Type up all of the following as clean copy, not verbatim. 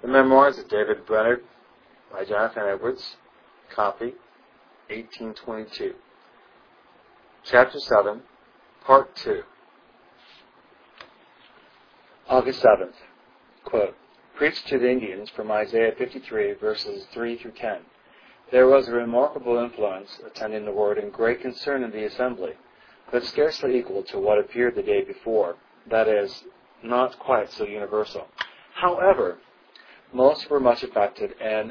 The Memoirs of David Brainerd by Jonathan Edwards, copy, 1822. Chapter 7, Part 2. August 7th. Quote, preached to the Indians from Isaiah 53, verses 3 through 10. There was a remarkable influence attending the word and great concern in the assembly, but scarcely equal to what appeared the day before, that is, not quite so universal. However, most were much affected, and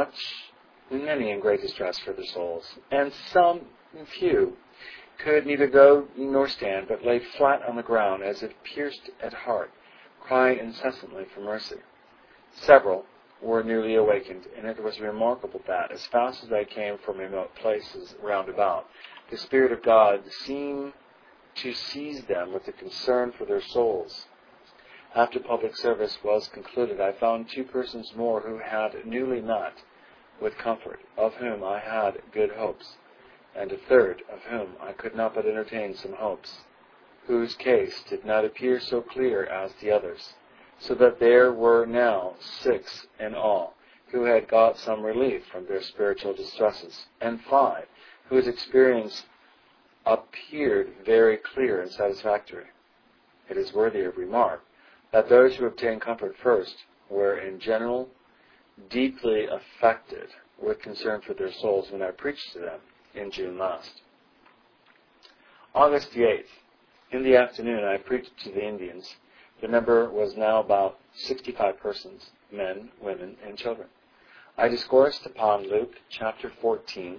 many in great distress for their souls, and some few could neither go nor stand, but lay flat on the ground as if pierced at heart, crying incessantly for mercy. Several were newly awakened, and it was remarkable that, as fast as they came from remote places round about, the Spirit of God seemed to seize them with a concern for their souls. After public service was concluded, I found 2 persons more who had newly met with comfort, of whom I had good hopes, and a third of whom I could not but entertain some hopes, whose case did not appear so clear as the others, so that there were now 6 in all, who had got some relief from their spiritual distresses, and 5 whose experience appeared very clear and satisfactory. It is worthy of remark that those who obtained comfort first were in general deeply affected with concern for their souls when I preached to them in June last. August the 8th. In the afternoon I preached to the Indians. The number was now about 65 persons, men, women, and children. I discoursed upon Luke chapter 14,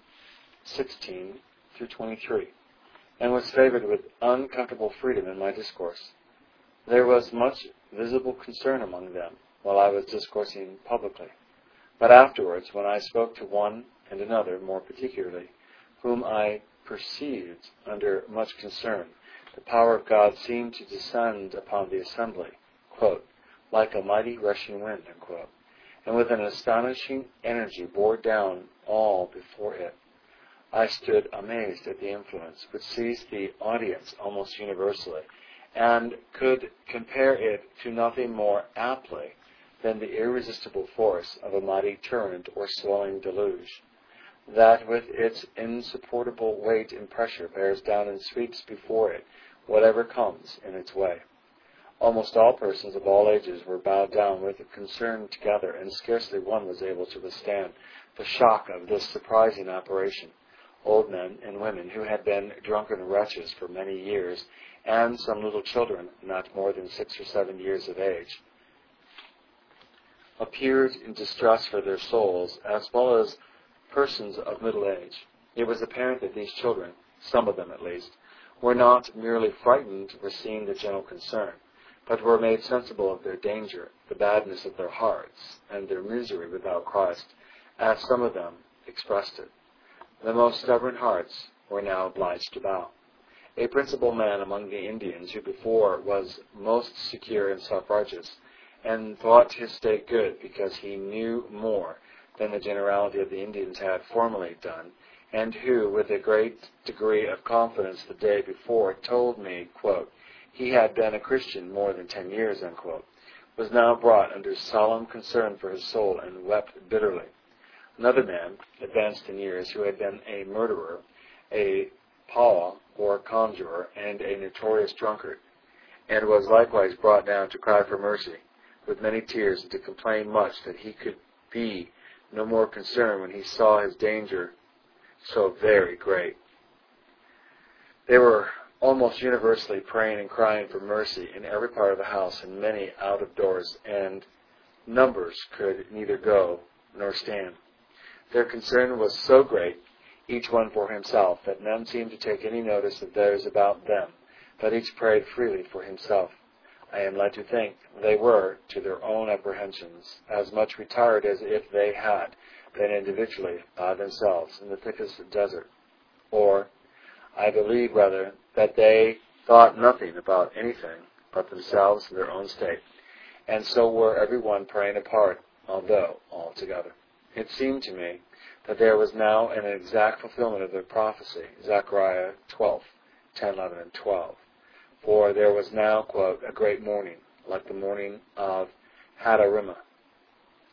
16 through 23, and was favored with uncomfortable freedom in my discourse. There was much visible concern among them while I was discoursing publicly. But afterwards, when I spoke to one and another more particularly, whom I perceived under much concern, the power of God seemed to descend upon the assembly, quote, like a mighty rushing wind, unquote, and with an astonishing energy bore down all before it. I stood amazed at the influence which seized the audience almost universally, and could compare it to nothing more aptly than the irresistible force of a mighty torrent or swelling deluge, that with its insupportable weight and pressure bears down and sweeps before it whatever comes in its way. Almost all persons of all ages were bowed down with concern together, and scarcely one was able to withstand the shock of this surprising operation. Old men and women who had been drunken wretches for many years, and some little children, not more than 6 or 7 years of age, appeared in distress for their souls, as well as persons of middle age. It was apparent that these children, some of them at least, were not merely frightened with seeing the general concern, but were made sensible of their danger, the badness of their hearts, and their misery without Christ, as some of them expressed it. The most stubborn hearts were now obliged to bow. A principal man among the Indians, who before was most secure and self-righteous, and thought his state good because he knew more than the generality of the Indians had formerly done, and who, with a great degree of confidence the day before, told me, quote, he had been a Christian more than 10 years, unquote, was now brought under solemn concern for his soul and wept bitterly. Another man, advanced in years, who had been a murderer, a paw or conjurer, and a notorious drunkard, and was likewise brought down to cry for mercy, with many tears, and to complain much that he could be no more concerned when he saw his danger so very great. They were almost universally praying and crying for mercy in every part of the house, and many out of doors, and numbers could neither go nor stand. Their concern was so great, each one for himself, that none seemed to take any notice of those about them, but each prayed freely for himself. I am led to think they were, to their own apprehensions, as much retired as if they had been individually by themselves in the thickest desert. Or, I believe rather, that they thought nothing about anything but themselves and their own state, and so were every one praying apart, although all together. It seemed to me that there was now an exact fulfillment of the prophecy, Zechariah 12, 10, 11, and 12. For there was now, quote, a great mourning, like the mourning of Hadarimah,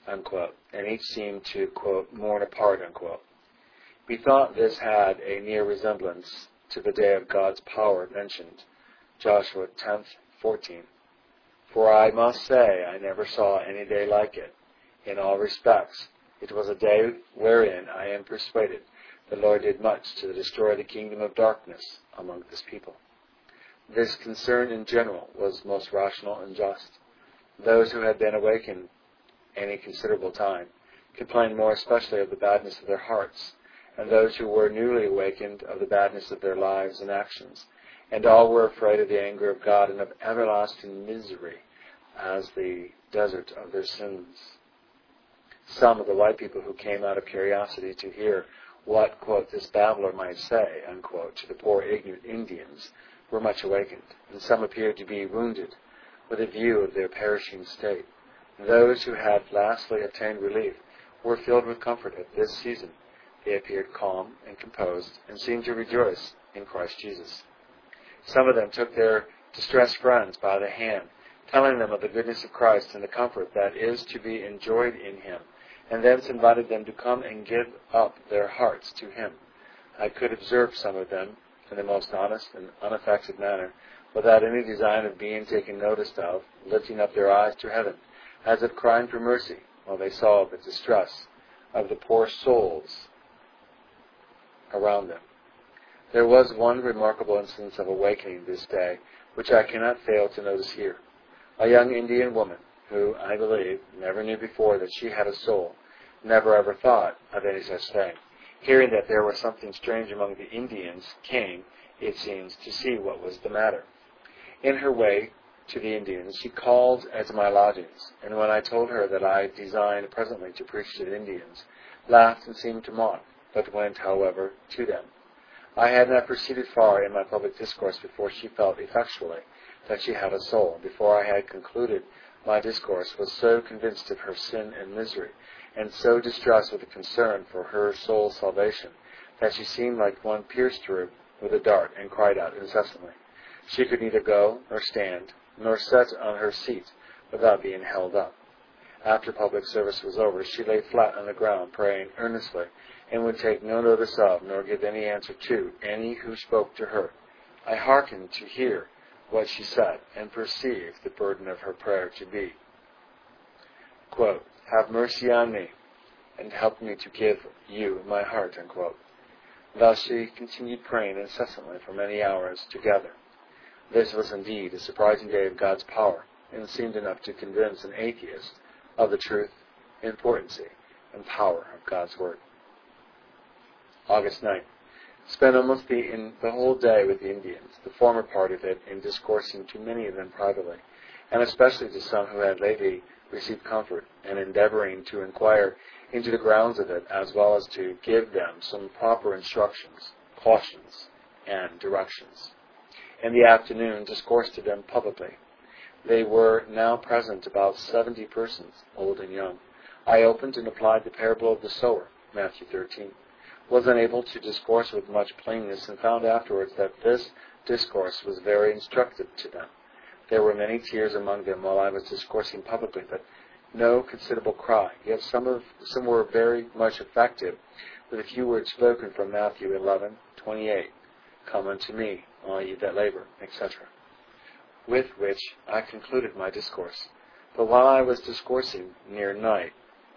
unquote, and each seemed to, quote, mourn apart, unquote. Methought this had a near resemblance to the day of God's power mentioned, Joshua 10:14. For I must say, I never saw any day like it. In all respects, it was a day wherein I am persuaded the Lord did much to destroy the kingdom of darkness among this people. This concern in general was most rational and just. Those who had been awakened any considerable time complained more especially of the badness of their hearts, and those who were newly awakened of the badness of their lives and actions, and all were afraid of the anger of God and of everlasting misery as the desert of their sins. Some of the white people who came out of curiosity to hear what, quote, this babbler might say, unquote, to the poor ignorant Indians were much awakened, and some appeared to be wounded with a view of their perishing state. Those who had lastly obtained relief were filled with comfort at this season. They appeared calm and composed and seemed to rejoice in Christ Jesus. Some of them took their distressed friends by the hand, telling them of the goodness of Christ and the comfort that is to be enjoyed in Him, and thence invited them to come and give up their hearts to Him. I could observe some of them in the most honest and unaffected manner, without any design of being taken notice of, lifting up their eyes to heaven, as if crying for mercy, while they saw the distress of the poor souls around them. There was one remarkable instance of awakening this day, which I cannot fail to notice here. A young Indian woman, who, I believe, never knew before that she had a soul, never ever thought of any such thing, hearing that there was something strange among the Indians, came, it seems, to see what was the matter. In her way to the Indians, she called at my lodgings, and when I told her that I designed presently to preach to the Indians, laughed and seemed to mock, but went, however, to them. I had not proceeded far in my public discourse before she felt effectually that she had a soul. Before I had concluded my discourse, was so convinced of her sin and misery, and so distressed with the concern for her soul's salvation, that she seemed like one pierced through with a dart, and cried out incessantly. She could neither go, nor stand, nor sit on her seat, without being held up. After public service was over, she lay flat on the ground, praying earnestly, and would take no notice of, nor give any answer to, any who spoke to her. I hearkened to hear what she said, and perceived the burden of her prayer to be, quote, have mercy on me, and help me to give you my heart, unquote. Thus she continued praying incessantly for many hours together. This was indeed a surprising day of God's power, and seemed enough to convince an atheist of the truth, importance, and power of God's Word. August 9th. Spent almost the whole day with the Indians, the former part of it in discoursing to many of them privately, and especially to some who had lately received comfort, and endeavoring to inquire into the grounds of it, as well as to give them some proper instructions, cautions, and directions. In the afternoon, discoursed to them publicly. They were now present about 70 persons, old and young. I opened and applied the parable of the sower, Matthew 13. Was unable to discourse with much plainness, and found afterwards that this discourse was very instructive to them. There were many tears among them while I was discoursing publicly, but no considerable cry. Yet some were very much affected with a few words spoken from Matthew 11:28, come unto me, all ye that labor, etc., with which I concluded my discourse. But while I was discoursing near night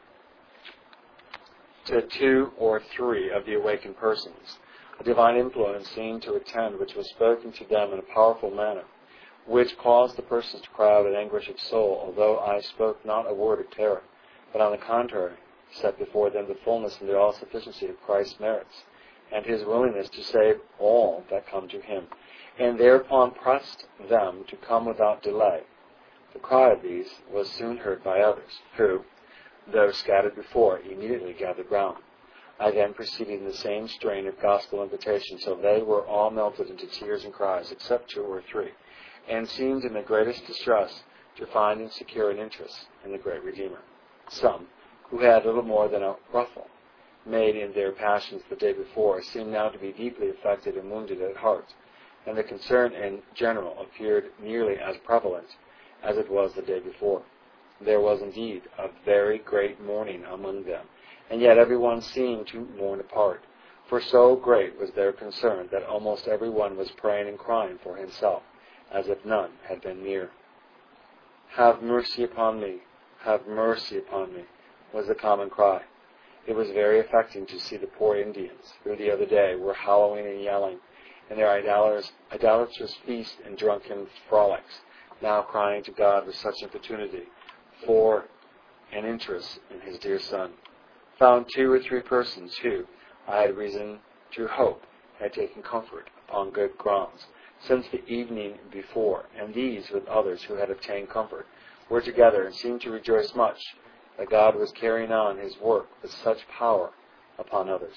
to 2 or 3 of the awakened persons, a divine influence seemed to attend, which was spoken to them in a powerful manner, which caused the persons to cry out in anguish of soul, although I spoke not a word of terror, but on the contrary, set before them the fullness and the all-sufficiency of Christ's merits, and His willingness to save all that come to Him, and thereupon pressed them to come without delay. The cry of these was soon heard by others, who, though scattered before, immediately gathered round. I then proceeded in the same strain of gospel invitation till they were all melted into tears and cries, except 2 or 3, and seemed in the greatest distress to find and secure an interest in the great Redeemer. Some, who had little more than a ruffle made in their passions the day before, seemed now to be deeply affected and wounded at heart, and the concern in general appeared nearly as prevalent as it was the day before. There was indeed a very great mourning among them, and yet every one seemed to mourn apart. For so great was their concern that almost every one was praying and crying for himself, as if none had been near. "Have mercy upon me, have mercy upon me," was the common cry. It was very affecting to see the poor Indians, who the other day were howling and yelling in their idolatrous feast and drunken frolics, now crying to God with such importunity for an interest in his dear Son. Found 2 or 3 persons who, I had reason to hope, had taken comfort upon good grounds since the evening before, and these, with others who had obtained comfort, were together and seemed to rejoice much that God was carrying on his work with such power upon others.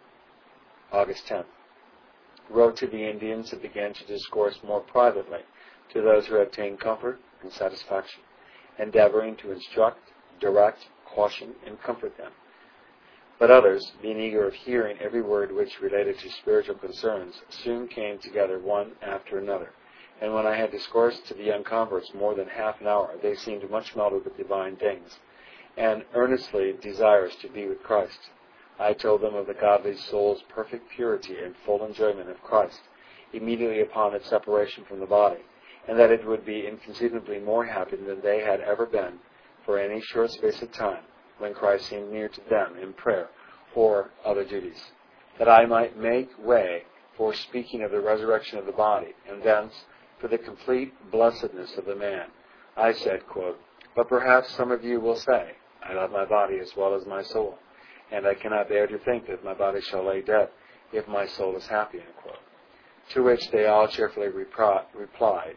August 10th. Wrote to the Indians and began to discourse more privately to those who had obtained comfort and satisfaction, endeavoring to instruct, direct, caution, and comfort them. But others, being eager of hearing every word which related to spiritual concerns, soon came together one after another, and when I had discoursed to the young converts more than half an hour, they seemed much melted with divine things, and earnestly desirous to be with Christ. I told them of the godly soul's perfect purity and full enjoyment of Christ immediately upon its separation from the body, and that it would be inconceivably more happy than they had ever been for any short space of time, when Christ seemed near to them in prayer or other duties, that I might make way for speaking of the resurrection of the body, and thence for the complete blessedness of the man. I said, quote, "But perhaps some of you will say, I love my body as well as my soul, and I cannot bear to think that my body shall lay dead if my soul is happy," unquote. To which they all cheerfully replied,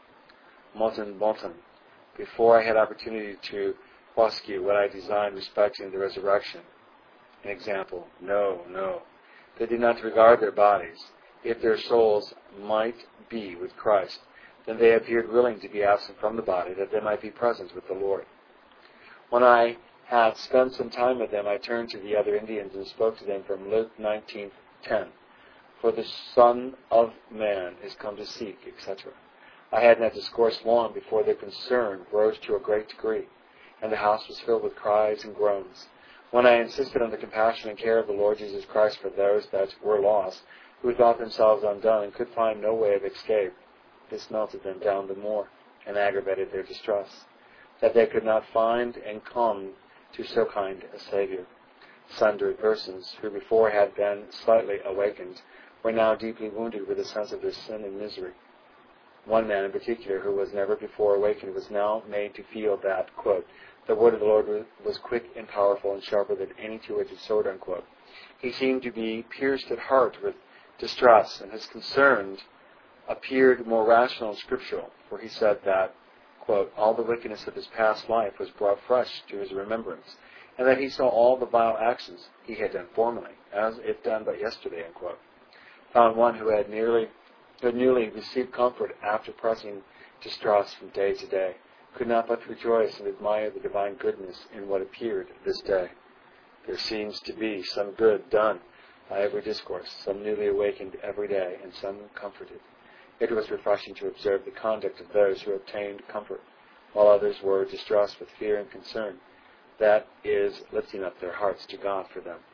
"Moten moten," before I had opportunity to prosecute what I designed respecting the resurrection. An example, no, no. They did not regard their bodies. If their souls might be with Christ, then they appeared willing to be absent from the body, that they might be present with the Lord. When I had spent some time with them, I turned to the other Indians and spoke to them from Luke 19:10. "For the Son of Man is come to seek," etc. I had not discoursed long before their concern rose to a great degree, and the house was filled with cries and groans. When I insisted on the compassion and care of the Lord Jesus Christ for those that were lost, who thought themselves undone and could find no way of escape, this melted them down the more, and aggravated their distress, that they could not find and come to so kind a Saviour. Sundry persons, who before had been slightly awakened, were now deeply wounded with a sense of their sin and misery. One man in particular, who was never before awakened, was now made to feel that, quote, "the word of the Lord was quick and powerful and sharper than any two-edged sword," unquote. He seemed to be pierced at heart with distress, and his concern appeared more rational and scriptural, for he said that, quote, "all the wickedness of his past life was brought fresh to his remembrance, and that he saw all the vile actions he had done formerly, as if done but yesterday," unquote. Found one who had newly received comfort after pressing distress from day to day, could not but rejoice and admire the divine goodness in what appeared this day. There seems to be some good done by every discourse, some newly awakened every day, and some comforted. It was refreshing to observe the conduct of those who obtained comfort, while others were distressed with fear and concern, that is, lifting up their hearts to God for them.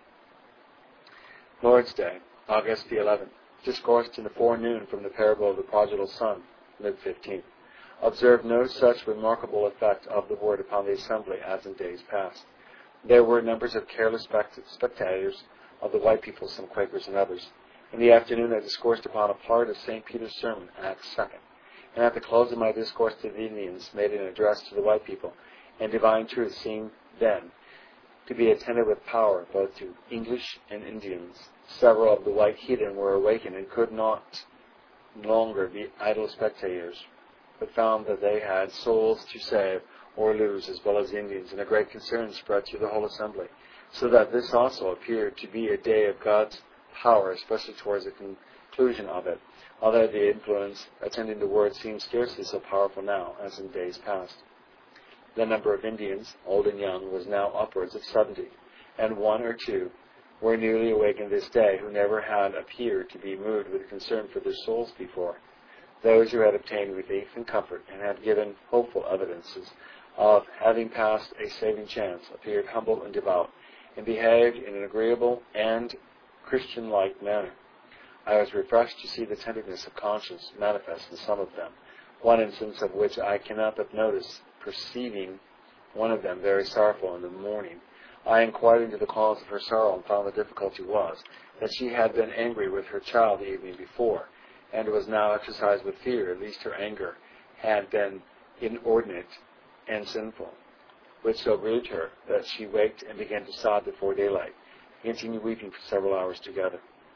Lord's Day, August the 11th. Discoursed in the forenoon from the parable of the prodigal son, Luke 15. Observed no such remarkable effect of the word upon the assembly as in days past. There were numbers of careless spectators of the white people, some Quakers and others. In the afternoon I discoursed upon a part of St. Peter's sermon, Acts 2nd, and at the close of my discourse to the Indians made an address to the white people, and divine truth seemed then to be attended with power both to English and Indians. Several of the white heathen were awakened and could not longer be idle spectators, but found that they had souls to save or lose as well as the Indians, and a great concern spread through the whole assembly, so that this also appeared to be a day of God's power, especially towards the conclusion of it, although the influence attending the word seemed scarcely so powerful now as in days past. The number of Indians, old and young, was now upwards of 70, and 1 or 2 were newly awakened this day, who never had appeared to be moved with concern for their souls before. Those who had obtained relief and comfort, and had given hopeful evidences of having passed a saving chance, appeared humble and devout, and behaved in an agreeable and Christian-like manner. I was refreshed to see the tenderness of conscience manifest in some of them, one instance of which I cannot but notice, perceiving one of them very sorrowful in the morning. I inquired into the cause of her sorrow and found the difficulty was that she had been angry with her child the evening before, and was now exercised with fear lest her anger had been inordinate and sinful, which so grieved her that she waked and began to sob before daylight, continued weeping for several hours together.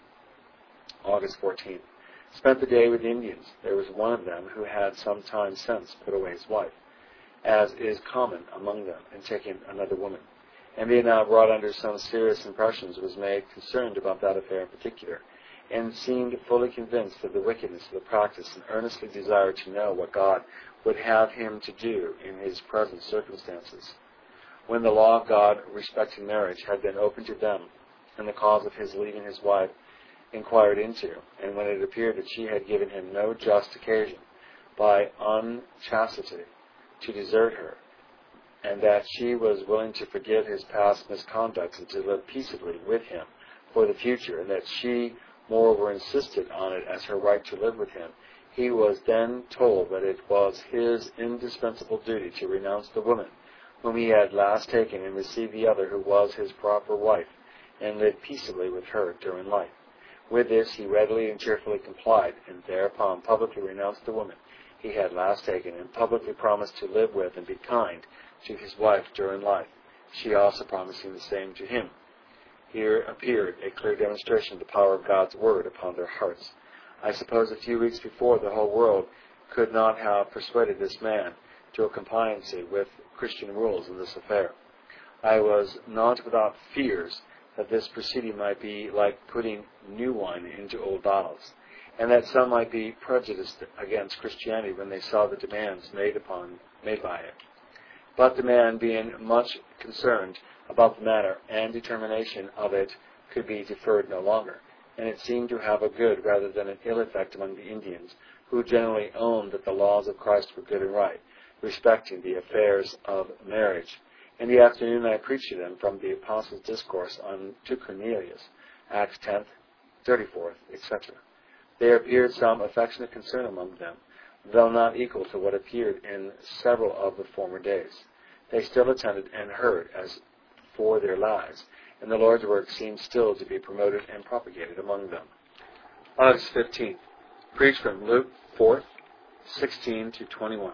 August 14th. Spent the day with Indians. There was one of them who had some time since put away his wife, as is common among them, and taken another woman. And being now brought under some serious impressions, was made concerned about that affair in particular, and seemed fully convinced of the wickedness of the practice, and earnestly desired to know what God would have him to do in his present circumstances. When the law of God respecting marriage had been opened to them, and the cause of his leaving his wife inquired into, and when it appeared that she had given him no just occasion by unchastity to desert her, and that she was willing to forgive his past misconducts and to live peaceably with him for the future, and that she moreover insisted on it as her right to live with him, he was then told that it was his indispensable duty to renounce the woman whom he had last taken and receive the other who was his proper wife, and live peaceably with her during life. With this he readily and cheerfully complied, and thereupon publicly renounced the woman he had last taken, and publicly promised to live with and be kind to his wife during life, she also promising the same to him. Here appeared a clear demonstration of the power of God's word upon their hearts. I suppose a few weeks before the whole world could not have persuaded this man to a compliancy with Christian rules in this affair. I was not without fears that this proceeding might be like putting new wine into old bottles, and that some might be prejudiced against Christianity when they saw the demands made by it. But the man, being much concerned about the matter and determination of it, could be deferred no longer, and it seemed to have a good rather than an ill effect among the Indians, who generally owned that the laws of Christ were good and right, respecting the affairs of marriage. In the afternoon I preached to them from the Apostles' Discourse to Cornelius, Acts 10th, 34th, etc. There appeared some affectionate concern among them, though not equal to what appeared in several of the former days. They still attended and heard as for their lives, and the Lord's work seemed still to be promoted and propagated among them. August 15th. Preached from Luke 4th, 16 to 21.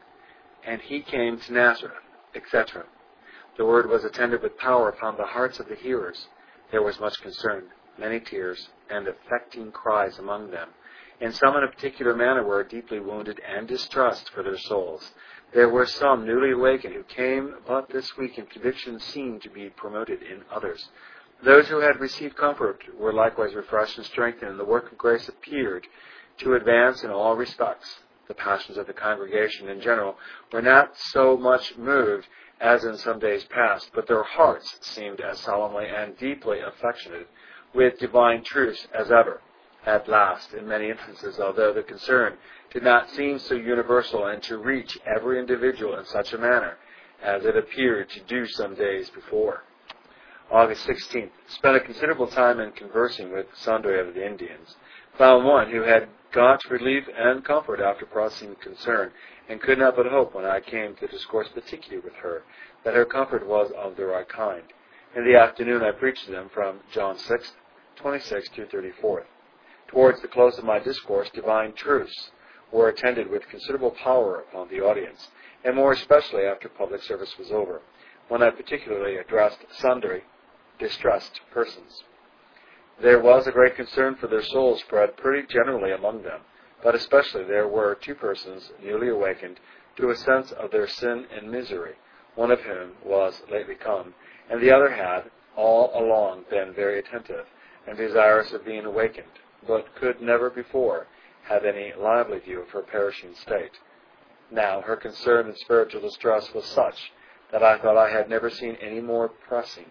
And he came to Nazareth, etc. The word was attended with power upon the hearts of the hearers. There was much concern, many tears, and affecting cries among them. And some in a particular manner were deeply wounded and distressed for their souls. There were some newly awakened who came but this week, and conviction seemed to be promoted in others. Those who had received comfort were likewise refreshed and strengthened, and the work of grace appeared to advance in all respects. The passions of the congregation in general were not so much moved as in some days past, but their hearts seemed as solemnly and deeply affectionate with divine truths as ever. At last, in many instances, although the concern did not seem so universal and to reach every individual in such a manner as it appeared to do some days before. August 16th. Spent a considerable time in conversing with Sundry of the Indians. Found one who had got relief and comfort after processing concern, and could not but hope, when I came to discourse particularly with her, that her comfort was of the right kind. In the afternoon I preached to them from John 6, 26 to 34. Towards the close of my discourse, divine truths were attended with considerable power upon the audience, and more especially after public service was over, when I particularly addressed sundry distressed persons. There was a great concern for their souls spread pretty generally among them, but especially there were two persons newly awakened to a sense of their sin and misery, one of whom was lately come, and the other had all along been very attentive and desirous of being awakened, but could never before have any lively view of her perishing state. Now her concern and spiritual distress was such that I thought I had never seen any more pressing.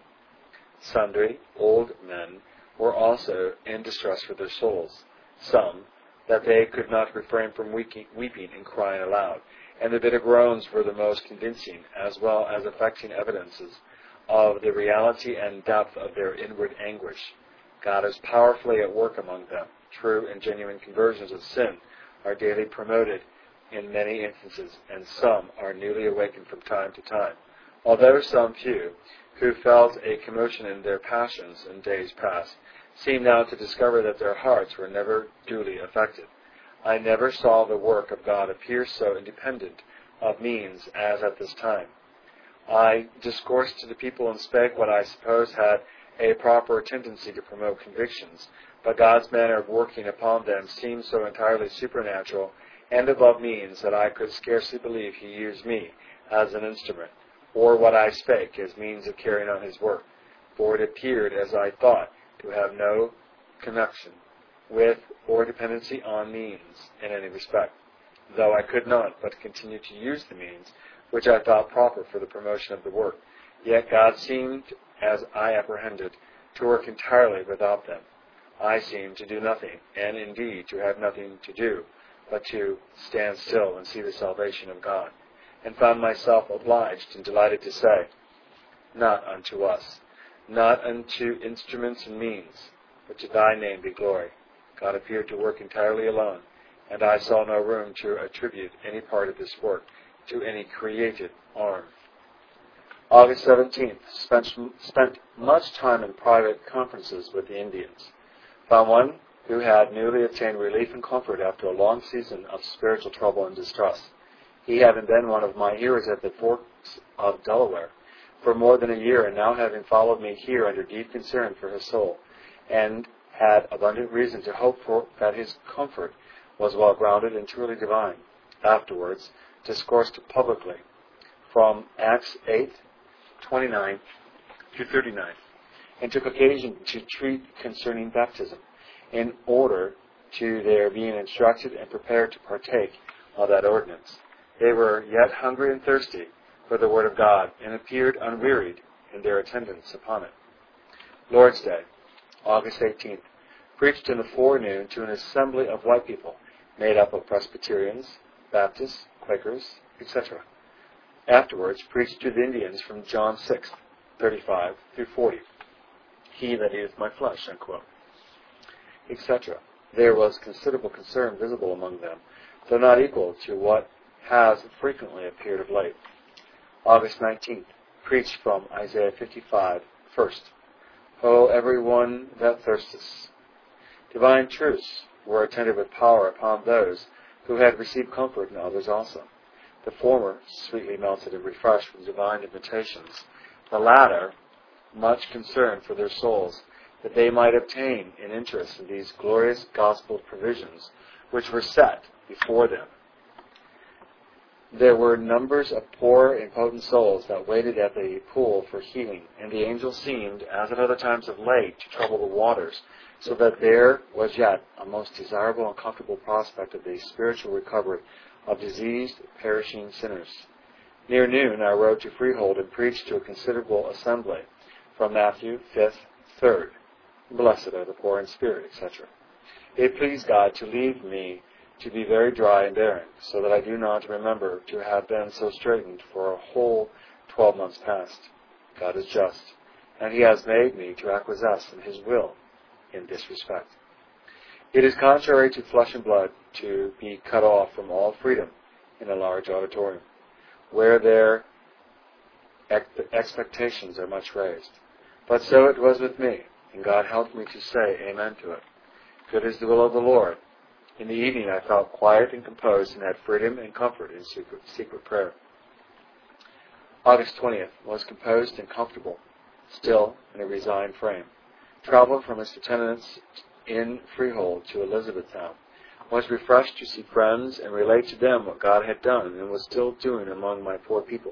Sundry old men were also in distress for their souls, some that they could not refrain from weeping and crying aloud, and the bitter groans were the most convincing, as well as affecting evidences of the reality and depth of their inward anguish. God is powerfully at work among them. True and genuine conversions of sin are daily promoted in many instances, and some are newly awakened from time to time. Although some few, who felt a commotion in their passions in days past, seem now to discover that their hearts were never duly affected. I never saw the work of God appear so independent of means as at this time. I discoursed to the people and spake what I suppose had a proper tendency to promote convictions, but God's manner of working upon them seemed so entirely supernatural and above means that I could scarcely believe He used me as an instrument, or what I spake as means of carrying on His work, for it appeared, as I thought, to have no connection with or dependency on means in any respect, though I could not but continue to use the means which I thought proper for the promotion of the work. Yet God seemed, as I apprehended, to work entirely without them. I seemed to do nothing, and indeed to have nothing to do, but to stand still and see the salvation of God, and found myself obliged and delighted to say, not unto us, not unto instruments and means, but to Thy name be glory. God appeared to work entirely alone, and I saw no room to attribute any part of this work to any created arm. August 17th, spent much time in private conferences with the Indians. Found one who had newly obtained relief and comfort after a long season of spiritual trouble and distress. He having been one of my hearers at the Forks of Delaware for more than a year, and now having followed me here under deep concern for his soul, and had abundant reason to hope for that his comfort was well grounded and truly divine, afterwards discoursed publicly from Acts 8:29 to 39, and took occasion to treat concerning baptism, in order to their being instructed and prepared to partake of that ordinance. They were yet hungry and thirsty for the Word of God, and appeared unwearied in their attendance upon it. Lord's Day, August 18th, preached in the forenoon to an assembly of white people, made up of Presbyterians, Baptists, Quakers, etc. Afterwards, preached to the Indians from John 6:35 through 40. He that eateth my flesh, unquote, etc. There was considerable concern visible among them, though not equal to what has frequently appeared of late. August 19th, preached from Isaiah 55, first. O every one that thirsteth. Divine truths were attended with power upon those who had received comfort, and others also. The former sweetly melted and refreshed with divine invitations. The latter much concerned for their souls, that they might obtain an interest in these glorious gospel provisions which were set before them. There were numbers of poor, impotent souls that waited at the pool for healing, and the angel seemed, as at other times of late, to trouble the waters, so that there was yet a most desirable and comfortable prospect of the spiritual recovery of diseased, perishing sinners. Near noon I rode to Freehold and preached to a considerable assembly, from Matthew 5th, 3rd. Blessed are the poor in spirit, etc. It pleased God to leave me to be very dry and barren, so that I do not remember to have been so straitened for a whole 12 months past. God is just, and He has made me to acquiesce in His will in this respect. It is contrary to flesh and blood to be cut off from all freedom in a large auditorium, where their expectations are much raised. But so it was with me, and God helped me to say amen to it. Good is the will of the Lord. In the evening I felt quiet and composed, and had freedom and comfort in secret prayer. August 20th was composed and comfortable, still in a resigned frame. Traveled from Mr. Tennant's in Freehold to Elizabethtown. Was refreshed to see friends and relate to them what God had done and was still doing among my poor people.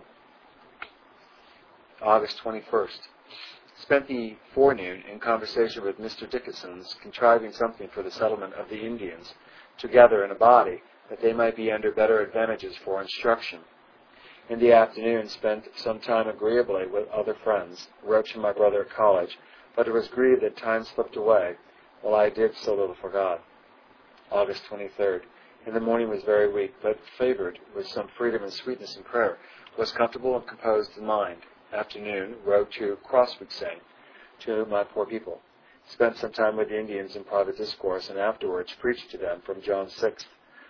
August 21st. Spent the forenoon in conversation with Mr. Dickinson's, contriving something for the settlement of the Indians, together in a body, that they might be under better advantages for instruction. In the afternoon spent some time agreeably with other friends, wrote to my brother at college, but it was grieved that time slipped away, while I did so little for God. August 23rd. In the morning was very weak, but favored with some freedom and sweetness in prayer, was comfortable and composed in mind. Afternoon, wrote to Crosswoodsay, to my poor people. Spent some time with the Indians in private discourse, and afterwards preached to them from John 6,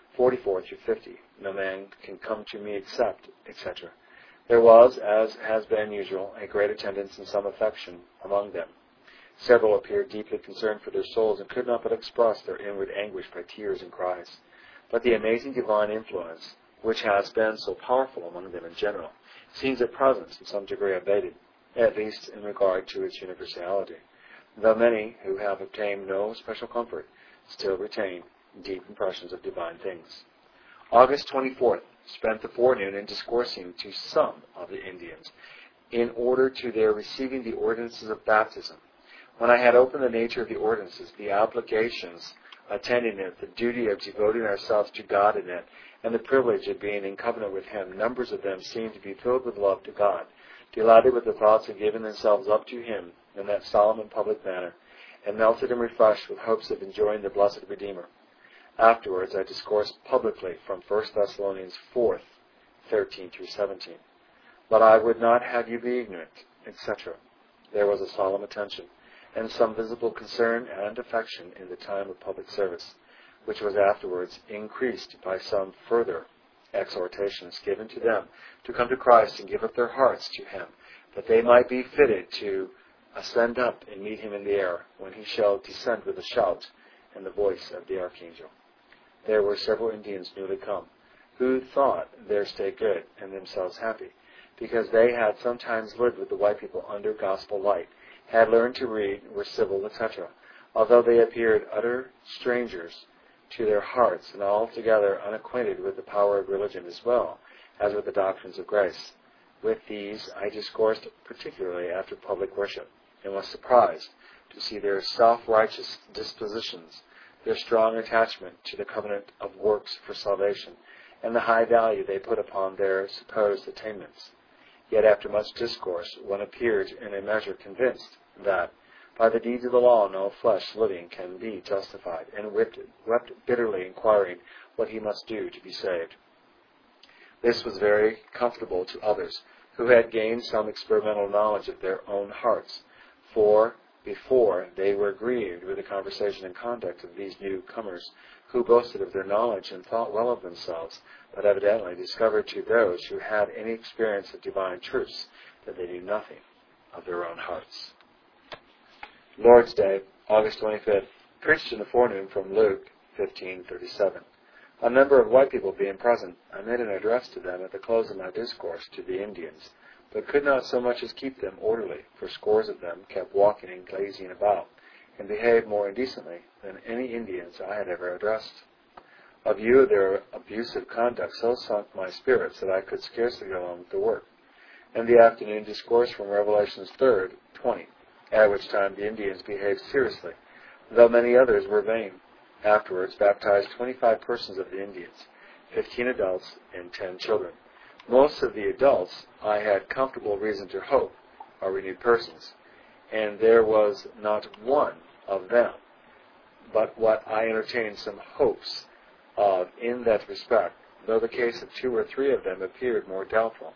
44 through 50. No man can come to me except, etc. There was, as has been usual, a great attendance and some affection among them. Several appeared deeply concerned for their souls and could not but express their inward anguish by tears and cries. But the amazing divine influence, which has been so powerful among them in general, seems at present in some degree abated, at least in regard to its universality, though many who have obtained no special comfort still retain deep impressions of divine things. August 24th, spent the forenoon in discoursing to some of the Indians, in order to their receiving the ordinances of baptism. When I had opened the nature of the ordinances, the obligations attending it, the duty of devoting ourselves to God in it, and the privilege of being in covenant with Him, numbers of them seemed to be filled with love to God, delighted with the thoughts of giving themselves up to Him in that solemn and public manner, and melted and refreshed with hopes of enjoying the blessed Redeemer. Afterwards I discoursed publicly from 1 Thessalonians 4, 13 through 17. But I would not have you be ignorant, etc. There was a solemn attention, and some visible concern and affection in the time of public service, which was afterwards increased by some further exhortations given to them to come to Christ and give up their hearts to Him, that they might be fitted to ascend up and meet Him in the air, when He shall descend with a shout and the voice of the archangel. There were several Indians newly come, who thought their stay good and themselves happy, because they had sometimes lived with the white people under gospel light, had learned to read, were civil, etc., although they appeared utter strangers to their hearts and altogether unacquainted with the power of religion as well as with the doctrines of grace. With these I discoursed particularly after public worship, and was surprised to see their self-righteous dispositions, their strong attachment to the covenant of works for salvation, and the high value they put upon their supposed attainments. Yet after much discourse, one appeared in a measure convinced that by the deeds of the law no flesh living can be justified, and wept bitterly, inquiring what he must do to be saved. This was very comfortable to others, who had gained some experimental knowledge of their own hearts, for before they were grieved with the conversation and conduct of these newcomers, who boasted of their knowledge and thought well of themselves, but evidently discovered to those who had any experience of divine truths that they knew nothing of their own hearts. Lord's Day, August 25th, preached in the forenoon from Luke 15:37. A number of white people being present, I made an address to them at the close of my discourse to the Indians, but could not so much as keep them orderly, for scores of them kept walking and glazing about, and behaved more indecently than any Indians I had ever addressed. A view of their abusive conduct so sunk my spirits that I could scarcely go on with the work. And the afternoon discourse from Revelations 3:20, at which time the Indians behaved seriously, though many others were vain. Afterwards baptized 25 persons of the Indians, 15 adults and 10 children. Most of the adults, I had comfortable reason to hope, are renewed persons, and there was not one of them but what I entertained some hopes of in that respect, though the case of 2 or 3 of them appeared more doubtful.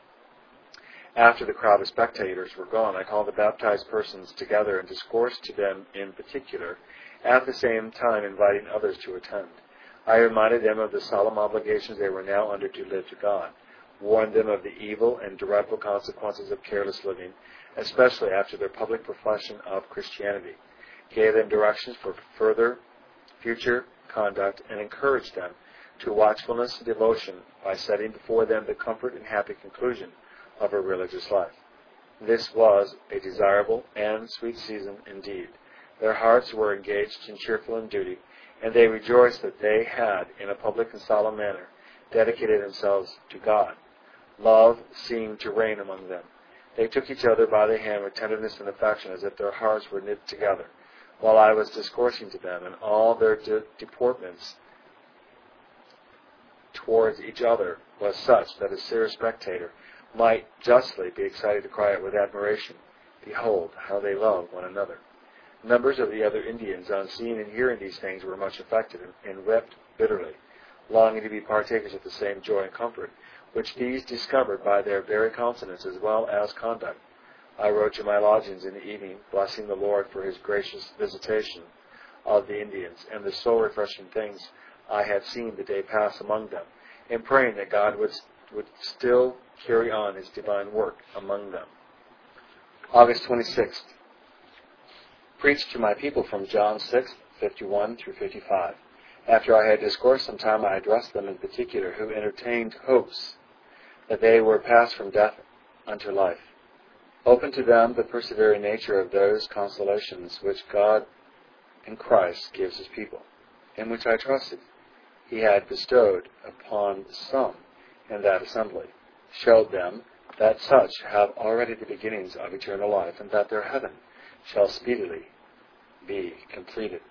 After the crowd of spectators were gone, I called the baptized persons together and discoursed to them in particular, at the same time inviting others to attend. I reminded them of the solemn obligations they were now under to live to God, warned them of the evil and dreadful consequences of careless living, especially after their public profession of Christianity, gave them directions for future conduct, and encouraged them to watchfulness and devotion by setting before them the comfort and happy conclusion of a religious life. This was a desirable and sweet season indeed. Their hearts were engaged in cheerful duty, and they rejoiced that they had, in a public and solemn manner, dedicated themselves to God. Love seemed to reign among them. They took each other by the hand with tenderness and affection, as if their hearts were knit together, while I was discoursing to them, and all their deportments towards each other was such that a serious spectator might justly be excited to cry out with admiration, "Behold, how they love one another." Numbers of the other Indians, on seeing and hearing these things, were much affected and wept bitterly. longing to be partakers of the same joy and comfort, which these discovered by their very countenance as well as conduct. I rode to my lodgings in the evening, blessing the Lord for his gracious visitation of the Indians, and the soul-refreshing things I had seen the day pass among them, and praying that God would still carry on his divine work among them. August 26th. Preached to my people from John 6:51 through 55. After I had discoursed some time, I addressed them in particular, who entertained hopes that they were passed from death unto life. Open to them the persevering nature of those consolations which God in Christ gives his people, in which I trusted he had bestowed upon some in that assembly, showed them that such have already the beginnings of eternal life, and that their heaven shall speedily be completed.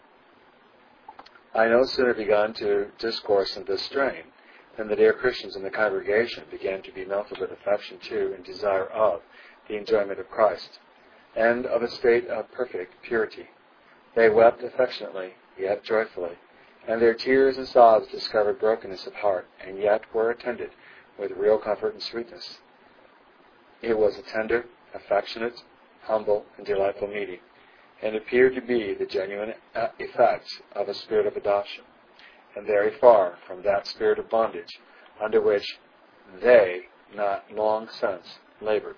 I no sooner begun to discourse in this strain than the dear Christians in the congregation began to be melted with affection to and desire of the enjoyment of Christ, and of a state of perfect purity. They wept affectionately, yet joyfully, and their tears and sobs discovered brokenness of heart, and yet were attended with real comfort and sweetness. It was a tender, affectionate, humble, and delightful meeting, and appeared to be the genuine effect of a spirit of adoption, and very far from that spirit of bondage under which they not long since labored.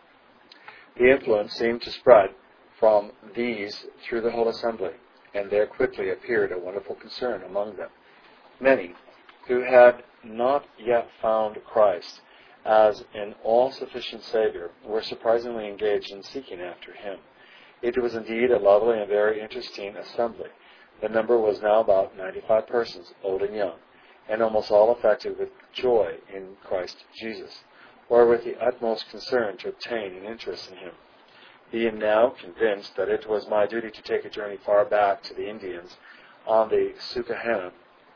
The influence seemed to spread from these through the whole assembly, and there quickly appeared a wonderful concern among them. Many, who had not yet found Christ as an all-sufficient Savior, were surprisingly engaged in seeking after him. It was indeed a lovely and very interesting assembly. The number was now about 95 persons, old and young, and almost all affected with joy in Christ Jesus, or with the utmost concern to obtain an interest in him. Being now convinced that it was my duty to take a journey far back to the Indians on the Susquehanna,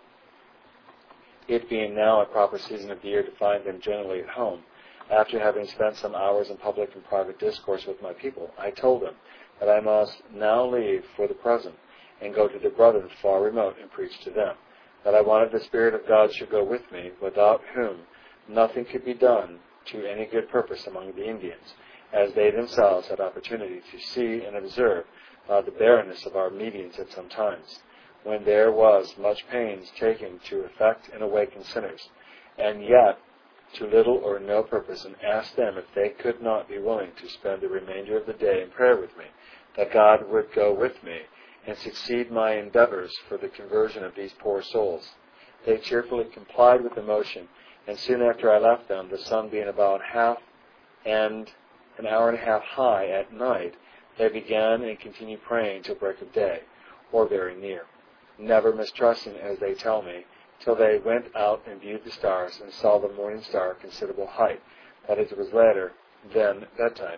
it being now a proper season of the year to find them generally at home, after having spent some hours in public and private discourse with my people, I told them that I must now leave for the present and go to the brethren far remote and preach to them, that I wanted the Spirit of God should go with me, without whom nothing could be done to any good purpose among the Indians, as they themselves had opportunity to see and observe the barrenness of our meetings at some times, when there was much pains taken to effect and awaken sinners, and yet to little or no purpose, and asked them if they could not be willing to spend the remainder of the day in prayer with me, that God would go with me and succeed my endeavors for the conversion of these poor souls. They cheerfully complied with the motion, and soon after I left them, the sun being about half and an hour and a half high at night, they began and continued praying till break of day, or very near, never mistrusting, as they tell me, till they went out and viewed the stars and saw the morning star at considerable height, that it was later than bedtime.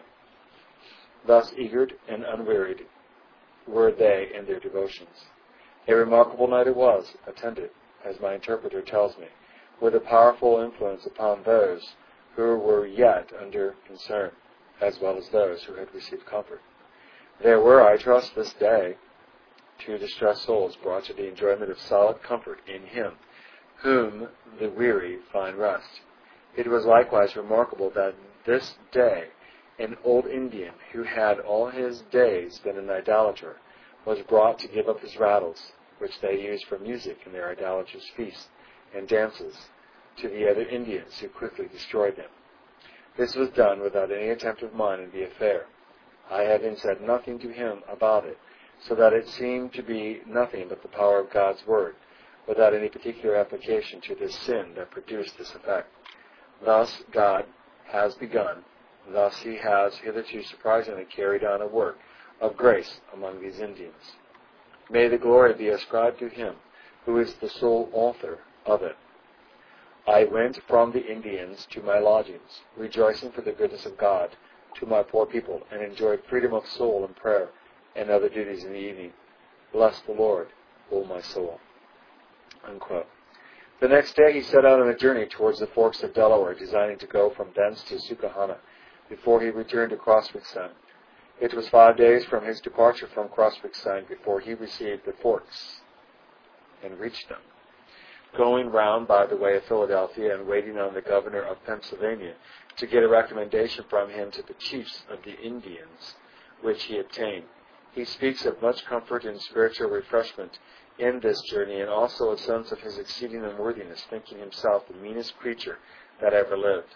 Thus eager and unwearied were they in their devotions. A remarkable night it was, attended, as my interpreter tells me, with a powerful influence upon those who were yet under concern, as well as those who had received comfort. There were, I trust, this day, 2 distressed souls brought to the enjoyment of solid comfort in him, whom the weary find rest. It was likewise remarkable that this day an old Indian, who had all his days been an idolater, was brought to give up his rattles, which they used for music in their idolatrous feasts and dances, to the other Indians, who quickly destroyed them. This was done without any attempt of mine in the affair, I having said nothing to him about it, so that it seemed to be nothing but the power of God's word, without any particular application to this sin that produced this effect. Thus God has begun, thus he has hitherto surprisingly carried on a work of grace among these Indians. May the glory be ascribed to him who is the sole author of it. I went from the Indians to my lodgings, rejoicing for the goodness of God to my poor people, and enjoyed freedom of soul and prayer and other duties in the evening. Bless the Lord, O my soul." Unquote. The next day he set out on a journey towards the forks of Delaware, designing to go from thence to Susquehanna before he returned to Crosswicks. It was 5 days from his departure from Crosswicks before he received the forks and reached them. going round by the way of Philadelphia and waiting on the governor of Pennsylvania to get a recommendation from him to the chiefs of the Indians, which he obtained. He speaks of much comfort and spiritual refreshment in this journey, and also a sense of his exceeding unworthiness, thinking himself the meanest creature that ever lived.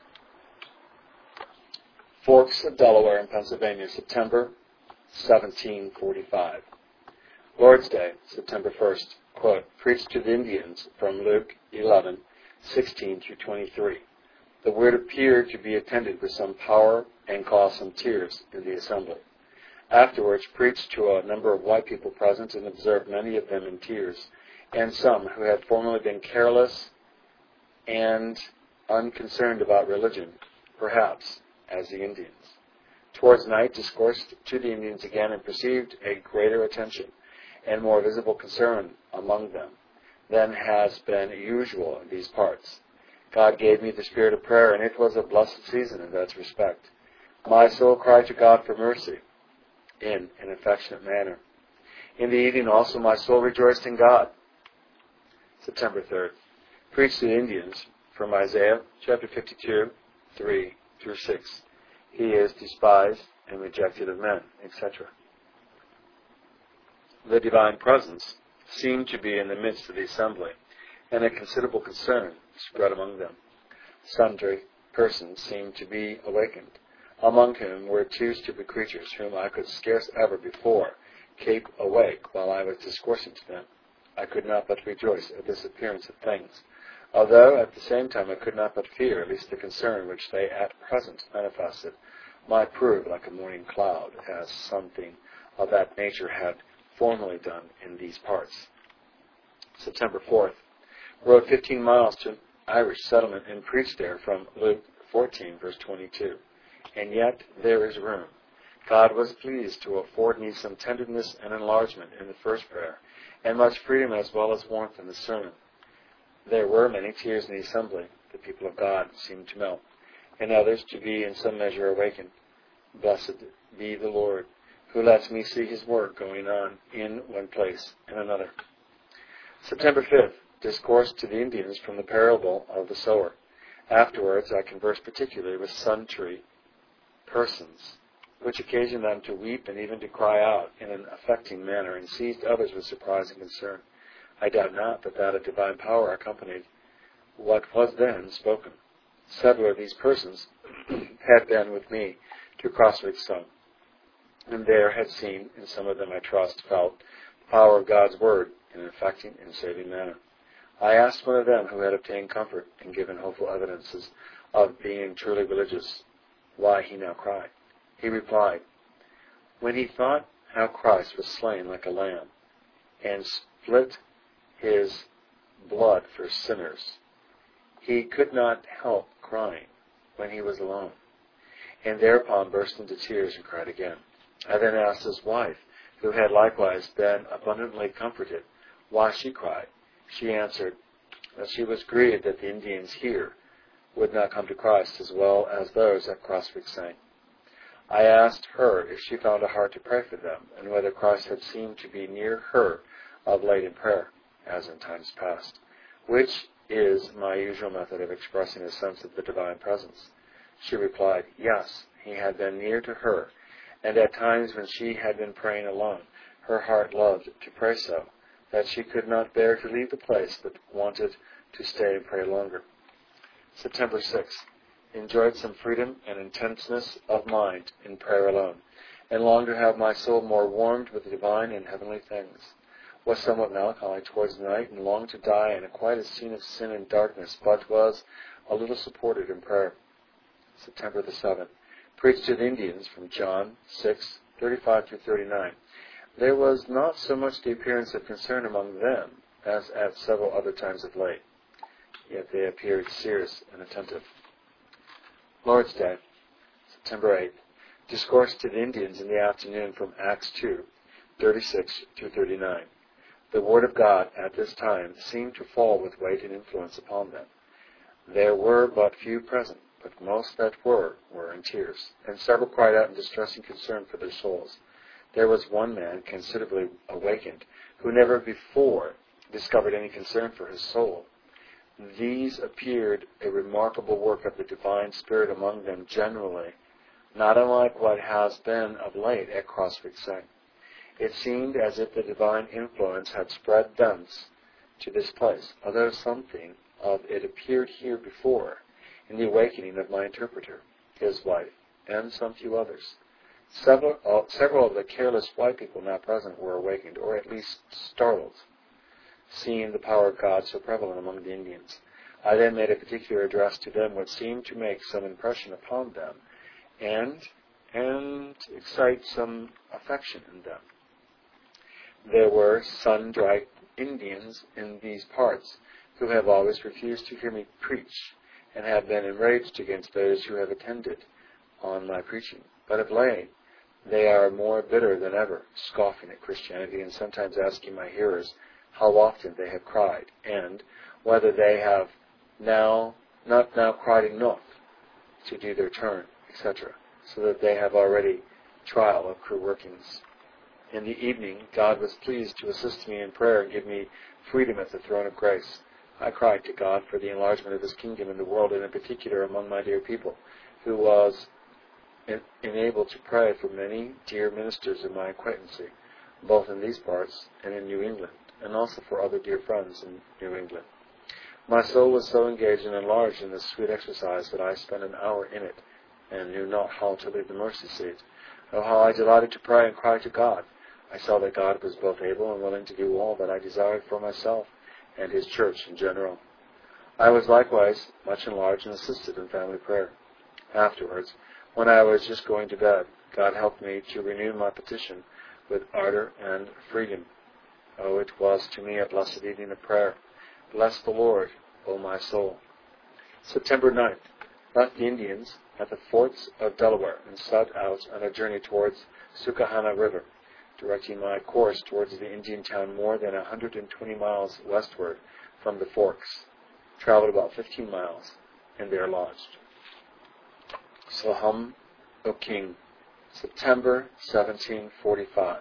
Forks of Delaware in Pennsylvania, September 1745. Lord's Day, September 1st. Quote, preached to the Indians from Luke 11:16 through 23. The word appeared to be attended with some power and caused some tears in the assembly. Afterwards preached to a number of white people present and observed many of them in tears, and some who had formerly been careless and unconcerned about religion, perhaps as the Indians. Towards night discoursed to the Indians again and perceived a greater attention and more visible concern among them than has been usual in these parts. God gave me the spirit of prayer, and it was a blessed season in that respect. My soul cried to God for mercy in an affectionate manner. In the evening also my soul rejoiced in God. September 3rd. Preached to the Indians from Isaiah chapter 52, 3 through 6. He is despised and rejected of men, etc. The divine presence seemed to be in the midst of the assembly, and a considerable concern spread among them. Sundry persons seemed to be awakened, among whom were two stupid creatures, whom I could scarce ever before keep awake while I was discoursing to them. I could not but rejoice at this appearance of things, although at the same time I could not but fear, at least the concern which they at present manifested might prove like a morning cloud, as something of that nature had formerly done in these parts. September 4th. Rode 15 miles to an Irish settlement and preached there from Luke 14, verse 22. And yet there is room. God was pleased to afford me some tenderness and enlargement in the first prayer, and much freedom as well as warmth in the sermon. There were many tears in the assembly. The people of God seemed to melt, and others to be in some measure awakened. Blessed be the Lord, who lets me see his work going on in one place and another. September 5th. Discourse to the Indians from the parable of the sower. Afterwards I conversed particularly with sundry persons, which occasioned them to weep and even to cry out in an affecting manner, and seized others with surprise and concern. I doubt not that a divine power accompanied what was then spoken. Several of these persons had been with me to Crosswick Sum, and there had seen, in some of them I trust, felt the power of God's word in an affecting and saving manner. I asked one of them who had obtained comfort and given hopeful evidences of being truly religious, why he now cried. He replied, when he thought how Christ was slain like a lamb, and split his blood for sinners, he could not help crying when he was alone, and thereupon burst into tears and cried again. I then asked his wife, who had likewise been abundantly comforted, why she cried. She answered that she was grieved that the Indians here would not come to Christ as well as those at Crosswick St. I asked her if she found a heart to pray for them, and whether Christ had seemed to be near her of late in prayer, as in times past, which is my usual method of expressing a sense of the divine presence. She replied, yes, he had been near to her, and at times when she had been praying alone, her heart loved to pray so, that she could not bear to leave the place, but wanted to stay and pray longer. September 6th. Enjoyed some freedom and intenseness of mind in prayer alone, and longed to have my soul more warmed with the divine and heavenly things. Was somewhat melancholy towards night, and longed to die in a quiet scene of sin and darkness, but was a little supported in prayer. September the 7th. Preached to the Indians from John 6:35 through 39. There was not so much the appearance of concern among them as at several other times of late, yet they appeared serious and attentive. Lord's Day, September 8th. Discourse to the Indians in the afternoon from Acts 2:36 through 39. The word of God at this time seemed to fall with weight and influence upon them. There were but few present, but most that were in tears, and several cried out in distressing concern for their souls. There was one man considerably awakened, who never before discovered any concern for his soul. these appeared a remarkable work of the divine Spirit among them generally, not unlike what has been of late at Crosswick Sing. It seemed as if the divine influence had spread thence to this place, although something of it appeared here before, in the awakening of my interpreter, his wife, and some few others. Several of the careless white people now present were awakened, or at least startled, seeing the power of God so prevalent among the Indians. I then made a particular address to them which seemed to make some impression upon them, and excite some affection in them. There were sun-dried Indians in these parts who have always refused to hear me preach, and have been enraged against those who have attended on my preaching. But of late, they are more bitter than ever, scoffing at Christianity, and sometimes asking my hearers how often they have cried, and whether they have not now cried enough to do their turn, etc., so that they have already trial of true workings. In the evening, God was pleased to assist me in prayer and give me freedom at the throne of grace. I cried to God for the enlargement of His kingdom in the world, and in particular among my dear people, who was enabled to pray for many dear ministers of my acquaintancy, both in these parts and in New England, and also for other dear friends in New England. My soul was so engaged and enlarged in this sweet exercise that I spent an hour in it, and knew not how to leave the mercy seat. Oh, how I delighted to pray and cry to God! I saw that God was both able and willing to do all that I desired for myself and His church in general. I was likewise much enlarged and assisted in family prayer. Afterwards, when I was just going to bed, God helped me to renew my petition with ardor and freedom. Oh, it was to me a blessed evening of prayer. Bless the Lord, O my soul. September 9th. Left the Indians at the forts of Delaware and set out on a journey towards Susquehanna River, directing my course towards the Indian town more than 120 miles westward from the Forks. Traveled about 15 miles, and there lodged. Saham O King, September 1745.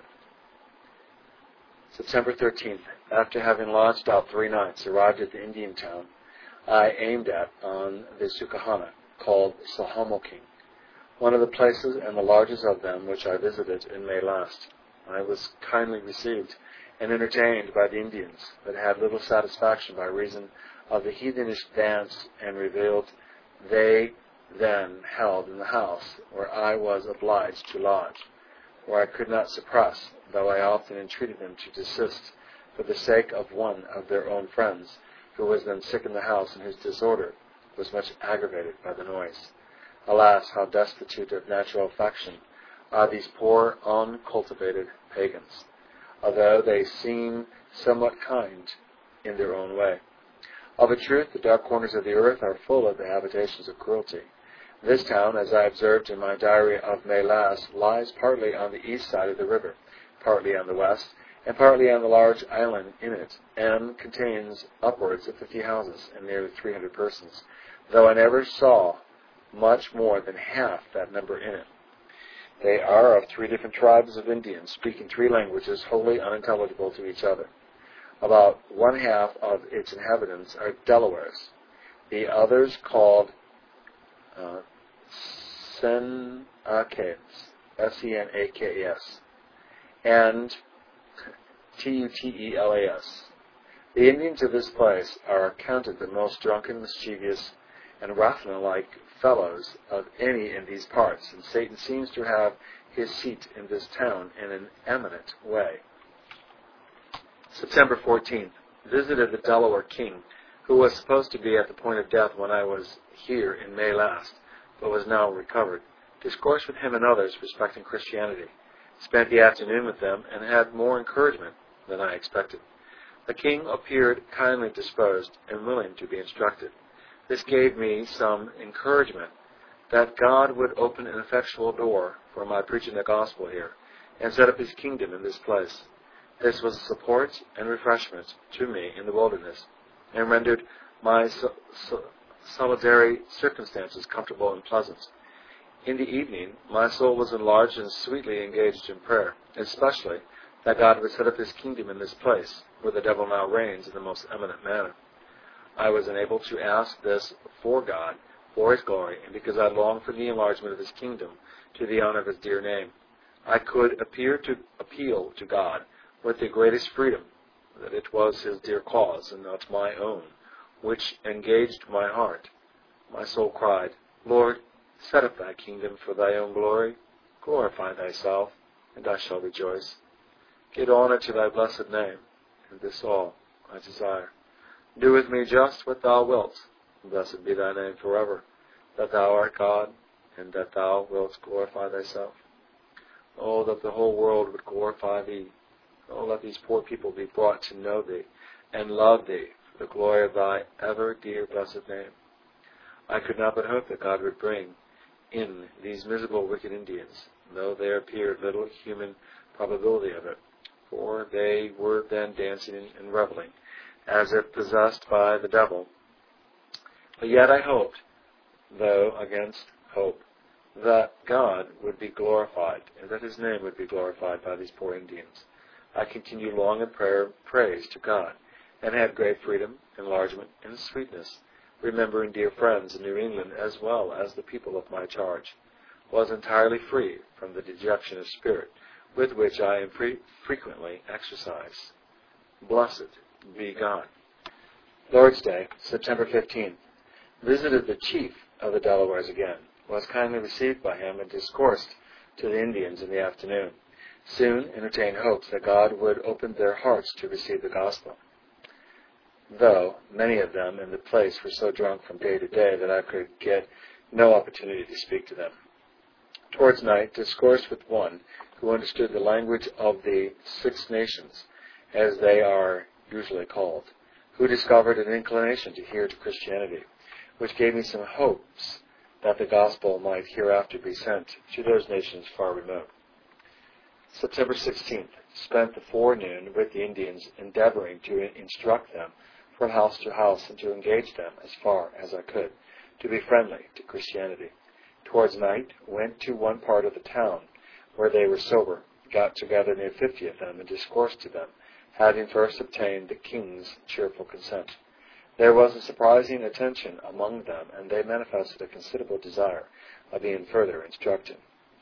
September 13th. After having lodged out 3 nights, arrived at the Indian town I aimed at on the Susquehanna, called Sahamoking, one of the places and the largest of them which I visited in May last. I was kindly received and entertained by the Indians, but had little satisfaction by reason of the heathenish dance and reviled they then held in the house where I was obliged to lodge, where I could not suppress, though I often entreated them to desist, for the sake of one of their own friends, who was then sick in the house, and whose disorder was much aggravated by the noise. Alas, how destitute of natural affection are these poor, uncultivated pagans, although they seem somewhat kind in their own way. Of a truth, the dark corners of the earth are full of the habitations of cruelty. This town, as I observed in my diary of May last, lies partly on the east side of the river, partly on the west, and partly on the large island in it, and contains upwards of 50 houses and nearly 300 persons, though I never saw much more than half that number in it. They are of 3 different tribes of Indians, speaking 3 languages wholly unintelligible to each other. About 1/2 of its inhabitants are Delawares, the others called Senakes, Senakes, and Tutelas. The Indians of this place are accounted the most drunken, mischievous, and ruffian-like fellows of any in these parts, and Satan seems to have his seat in this town in an eminent way. September 14th. Visited the Delaware king, who was supposed to be at the point of death when I was here in May last, but was now recovered. Discoursed with him and others respecting Christianity. Spent the afternoon with them, and had more encouragement than I expected. The king appeared kindly disposed and willing to be instructed. This gave me some encouragement that God would open an effectual door for my preaching the gospel here, and set up His kingdom in this place. This was a support and refreshment to me in the wilderness, and rendered my solitary circumstances comfortable and pleasant. In the evening, my soul was enlarged and sweetly engaged in prayer, especially that God would set up His kingdom in this place, where the devil now reigns in the most eminent manner. I was unable to ask this for God, for His glory, and because I longed for the enlargement of His kingdom, to the honor of His dear name. I could appeal to God with the greatest freedom, that it was His dear cause, and not my own, which engaged my heart. My soul cried, Lord, set up Thy kingdom for Thy own glory. Glorify Thyself, and I shall rejoice. Give honor to Thy blessed name, and this all I desire. Do with me just what Thou wilt. Blessed be Thy name forever, that Thou art God, and that Thou wilt glorify Thyself. Oh, that the whole world would glorify Thee. Oh, let these poor people be brought to know Thee and love Thee for the glory of Thy ever dear blessed name. I could not but hope that God would bring in these miserable wicked Indians, though there appeared little human probability of it, for they were then dancing and reveling, as if possessed by the devil. But yet I hoped, though against hope, that God would be glorified, and that His name would be glorified by these poor Indians. I continued long in prayer, praise to God, and had great freedom, enlargement, and sweetness, remembering dear friends in New England as well as the people of my charge. Was entirely free from the dejection of spirit with which I am frequently exercised. Blessed be God. Lord's Day, September 15th. Visited the chief of the Delawares again. Was kindly received by him and discoursed to the Indians in the afternoon. Soon entertained hopes that God would open their hearts to receive the gospel, though many of them in the place were so drunk from day to day that I could get no opportunity to speak to them. Towards night, discoursed with one who understood the language of the Six Nations, as they are usually called, who discovered an inclination to hear to Christianity, which gave me some hopes that the gospel might hereafter be sent to those nations far remote. September 16th. Spent the forenoon with the Indians, endeavoring to instruct them from house to house and to engage them as far as I could to be friendly to Christianity. Towards night, went to one part of the town where they were sober, got together near 50 of them and discoursed to them, having first obtained the king's cheerful consent. There was a surprising attention among them, and they manifested a considerable desire of being further instructed.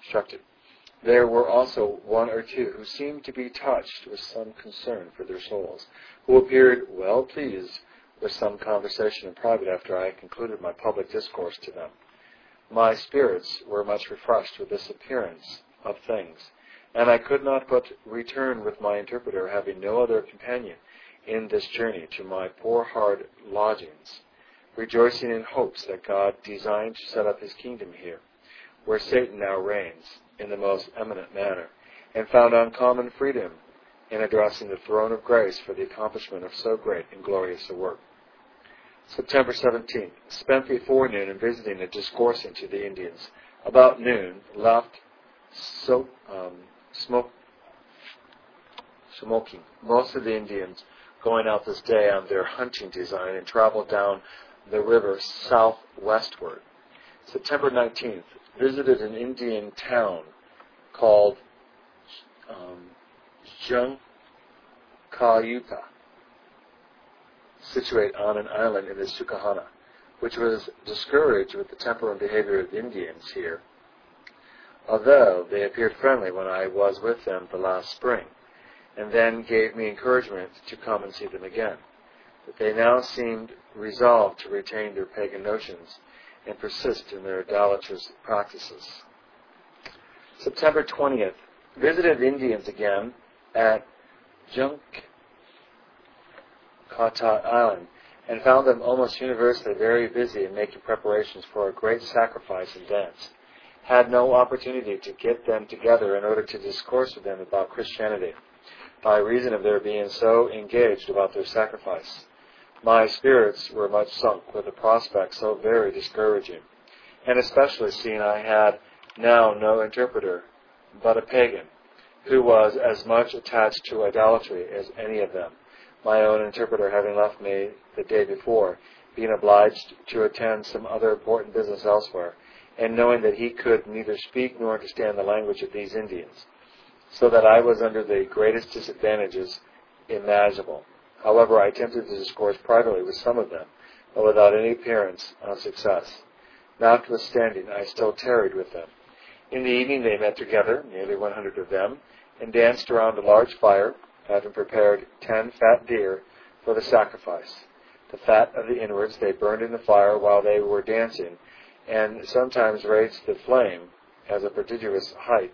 There were also one or two who seemed to be touched with some concern for their souls, who appeared well pleased with some conversation in private after I had concluded my public discourse to them. My spirits were much refreshed with this appearance of things, and I could not but return with my interpreter, having no other companion in this journey, to my poor hard lodgings, rejoicing in hopes that God designed to set up His kingdom here, where Satan now reigns in the most eminent manner, and found uncommon freedom in addressing the throne of grace for the accomplishment of so great and glorious a work. September 17th. Spent the forenoon in visiting and discoursing to the Indians. About noon, left smoking. Most of the Indians going out this day on their hunting design and traveled down the river southwestward. September 19th. Visited an Indian town called Jungkayuta, situate on an island in the Susquehanna, which was discouraged with the temper and behavior of the Indians here, although they appeared friendly when I was with them the last spring, and then gave me encouragement to come and see them again. But they now seemed resolved to retain their pagan notions and persist in their idolatrous practices. September 20th. Visited Indians again at Jungkata Island, and found them almost universally very busy in making preparations for a great sacrifice and dance. Had no opportunity to get them together in order to discourse with them about Christianity, by reason of their being so engaged about their sacrifice. My spirits were much sunk with the prospect so very discouraging, and especially seeing I had now no interpreter, but a pagan, who was as much attached to idolatry as any of them, my own interpreter having left me the day before, being obliged to attend some other important business elsewhere, and knowing that he could neither speak nor understand the language of these Indians, so that I was under the greatest disadvantages imaginable. However, I attempted to discourse privately with some of them, but without any appearance of success. Notwithstanding, I still tarried with them. In the evening they met together, nearly 100 of them, and danced around a large fire, having prepared 10 fat deer for the sacrifice. The fat of the inwards they burned in the fire while they were dancing, and sometimes raised the flame as a prodigious height,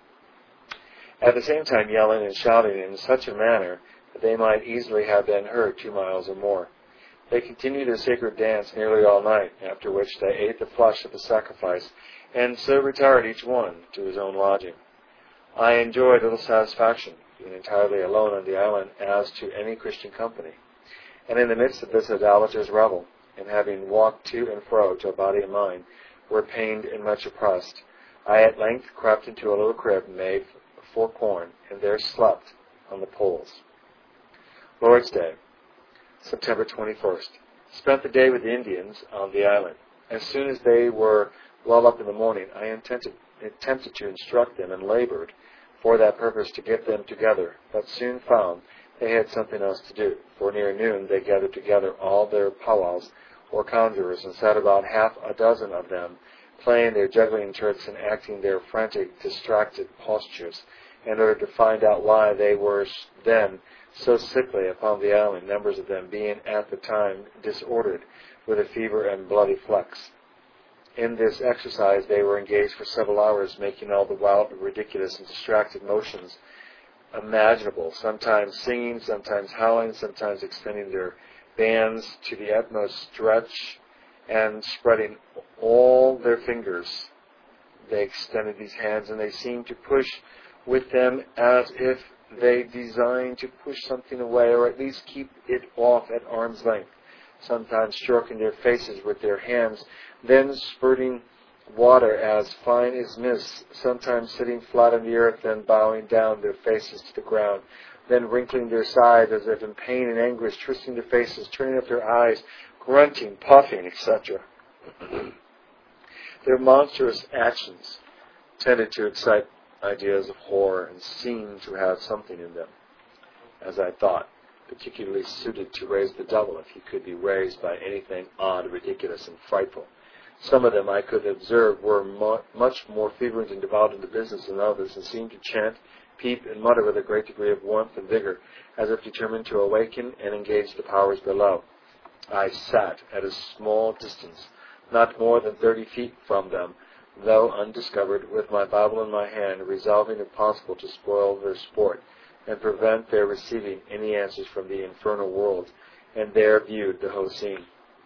at the same time yelling and shouting in such a manner that they might easily have been heard 2 miles or more. They continued their sacred dance nearly all night, after which they ate the flesh of the sacrifice, and so retired each one to his own lodging. I enjoyed little satisfaction, being entirely alone on the island as to any Christian company. And in the midst of this idolatrous revel, and having walked to and fro till body and mind were pained and much oppressed, I at length crept into a little crib made for corn, and there slept on the poles. Lord's Day, September 21st. Spent the day with the Indians on the island. As soon as they were well up in the morning, I attempted to instruct them and labored for that purpose to get them together, but soon found they had something else to do. For near noon they gathered together all their powwows or conjurers, and sat about half a dozen of them, playing their juggling tricks and acting their frantic, distracted postures, in order to find out why they were then so sickly upon the island, numbers of them being at the time disordered with a fever and bloody flecks. In this exercise they were engaged for several hours, making all the wild, ridiculous, and distracted motions imaginable, sometimes singing, sometimes howling, sometimes extending their bands to the utmost stretch, and spreading all their fingers. They extended these hands, and they seemed to push with them as if they designed to push something away, or at least keep it off at arm's length, sometimes stroking their faces with their hands, then spurting water as fine as mist, sometimes sitting flat on the earth, then bowing down their faces to the ground, then wrinkling their sides as if in pain and anguish, twisting their faces, turning up their eyes, grunting, puffing, etc. Their monstrous actions tended to excite ideas of horror and seemed to have something in them, as I thought, particularly suited to raise the devil if he could be raised by anything odd, ridiculous, and frightful. Some of them, I could observe, were much more fervent and devout in the business than others, and seemed to chant, peep, and mutter with a great degree of warmth and vigor, as if determined to awaken and engage the powers below. I sat at a small distance, not more than 30 feet from them, though undiscovered, with my Bible in my hand, resolving if possible to spoil their sport, and prevent their receiving any answers from the infernal world, and there viewed the whole scene.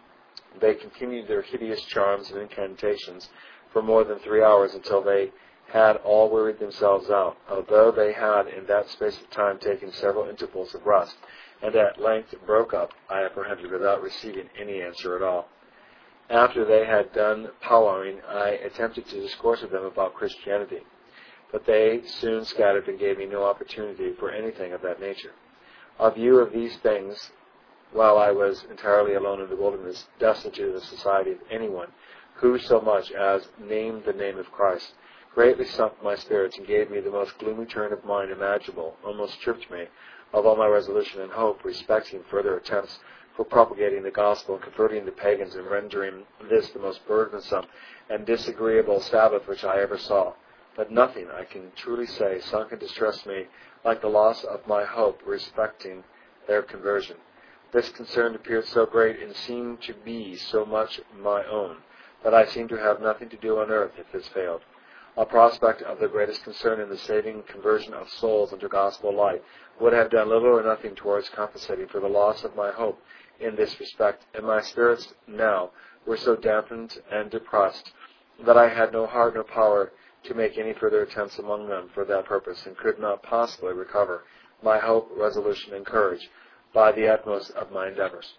They continued their hideous charms and incantations for more than 3 hours, until they had all wearied themselves out, although they had in that space of time taken several intervals of rest, and at length broke up, I apprehended, without receiving any answer at all. After they had done powwowing, I attempted to discourse with them about Christianity, but they soon scattered and gave me no opportunity for anything of that nature. A view of these things, while I was entirely alone in the wilderness, destitute of the society of anyone who so much as named the name of Christ, greatly sunk my spirits and gave me the most gloomy turn of mind imaginable, almost stripped me of all my resolution and hope respecting further attempts for propagating the gospel and converting the pagans, and rendering this the most burdensome and disagreeable Sabbath which I ever saw. But nothing, I can truly say, sunk and distressed me like the loss of my hope respecting their conversion. This concern appeared so great and seemed to be so much my own, that I seemed to have nothing to do on earth if this failed. A prospect of the greatest concern in the saving conversion of souls unto gospel light would have done little or nothing towards compensating for the loss of my hope in this respect, and my spirits now were so dampened and depressed that I had no heart nor power to make any further attempts among them for that purpose, and could not possibly recover my hope, resolution, and courage by the utmost of my endeavors.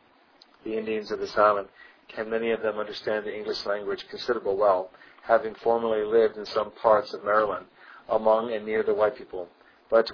The Indians of this island can many of them understand the English language considerable well, having formerly lived in some parts of Maryland, among and near the white people, but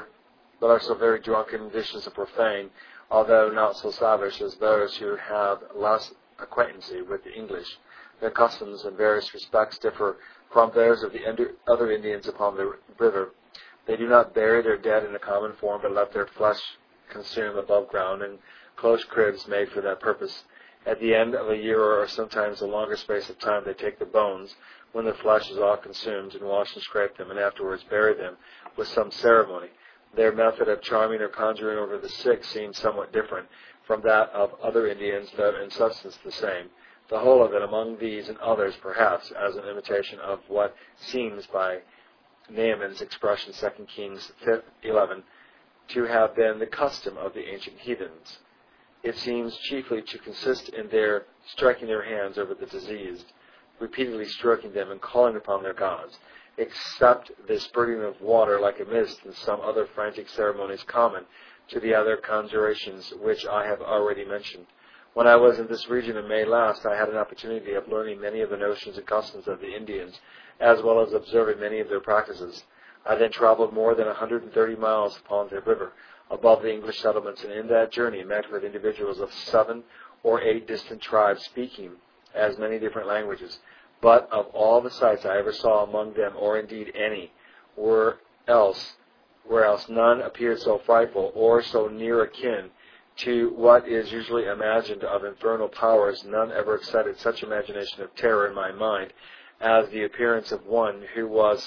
are so very drunken, vicious, and profane, although not so savage as those who have less acquaintance with the English. Their customs in various respects differ from those of the other Indians upon the river. They do not bury their dead in a common form, but let their flesh consume above ground in close cribs made for that purpose. At the end of a year or sometimes a longer space of time, they take the bones, when the flesh is all consumed, and wash and scrape them, and afterwards bury them with some ceremony. Their method of charming or conjuring over the sick seems somewhat different from that of other Indians, though in substance the same. The whole of it, among these and others, perhaps, as an imitation of what seems, by Naaman's expression, 2 Kings 11, to have been the custom of the ancient heathens. It seems chiefly to consist in their striking their hands over the diseased, repeatedly stroking them and calling upon their gods, except the spurting of water like a mist and some other frantic ceremonies common to the other conjurations which I have already mentioned. When I was in this region in May last, I had an opportunity of learning many of the notions and customs of the Indians, as well as observing many of their practices. I then traveled more than 130 miles upon the river, above the English settlements, and in that journey met with individuals of 7 or 8 distant tribes speaking as many different languages. But of all the sights I ever saw among them, or indeed any, where else none appeared so frightful or so near akin to what is usually imagined of infernal powers, none ever excited such imagination of terror in my mind as the appearance of one who was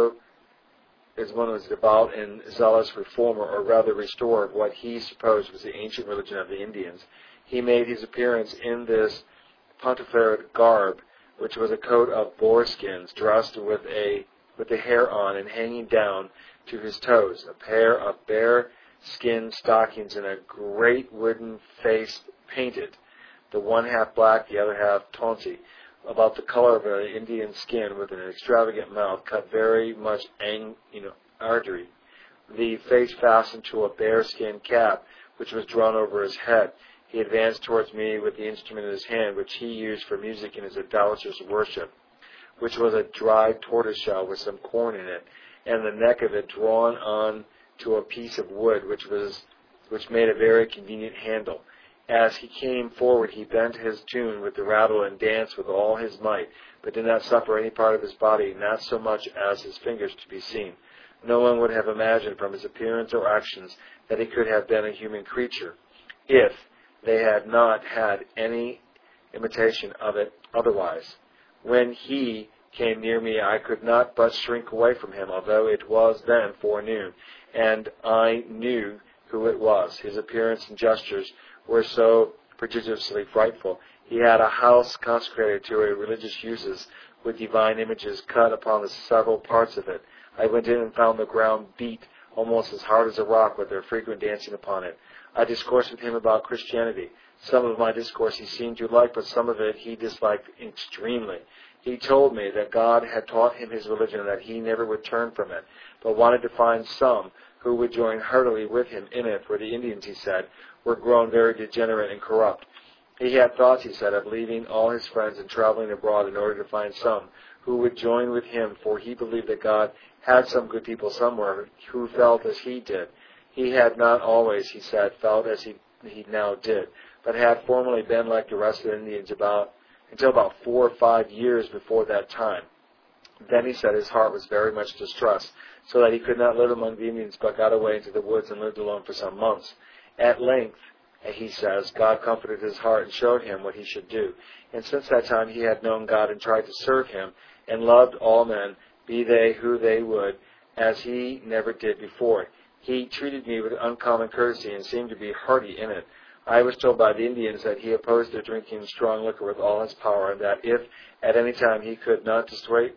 devout and zealous reformer, or rather restorer of what he supposed was the ancient religion of the Indians. He made his appearance in this pontificated garb, which was a coat of boar skins, dressed with the hair on and hanging down to his toes, a pair of bare skin stockings, and a great wooden face painted, the one half black, the other half tawny, about the color of an Indian skin, with an extravagant mouth cut very much artery. The face fastened to a bear-skin cap, which was drawn over his head. He advanced towards me with the instrument in his hand, which he used for music in his idolatrous worship, which was a dried tortoiseshell with some corn in it, and the neck of it drawn on to a piece of wood, which made a very convenient handle. As he came forward, he bent his tune with the rattle and danced with all his might, but did not suffer any part of his body, not so much as his fingers, to be seen. No one would have imagined from his appearance or actions that he could have been a human creature, if they had not had any imitation of it otherwise. When he came near me, I could not but shrink away from him, although it was then forenoon, and I knew who it was. His appearance and gestures were so prodigiously frightful. He had a house consecrated to religious uses, with divine images cut upon the several parts of it. I went in and found the ground beat almost as hard as a rock, with their frequent dancing upon it. I discoursed with him about Christianity. Some of my discourse he seemed to like, but some of it he disliked extremely. He told me that God had taught him his religion and that he never would turn from it, but wanted to find some who would join heartily with him in it, for the Indians, he said, were grown very degenerate and corrupt. He had thoughts, he said, of leaving all his friends and traveling abroad in order to find some who would join with him, for he believed that God had some good people somewhere who felt as he did. He had not always, he said, felt as he now did, but had formerly been like the rest of the Indians until about 4 or 5 years before that time. Then he said his heart was very much distressed, so that he could not live among the Indians, but got away into the woods and lived alone for some months. At length, he says, God comforted his heart and showed him what he should do. And since that time he had known God and tried to serve him, and loved all men, be they who they would, as he never did before. He treated me with uncommon courtesy and seemed to be hearty in it. I was told by the Indians that he opposed their drinking strong liquor with all his power, and that if at any time he could not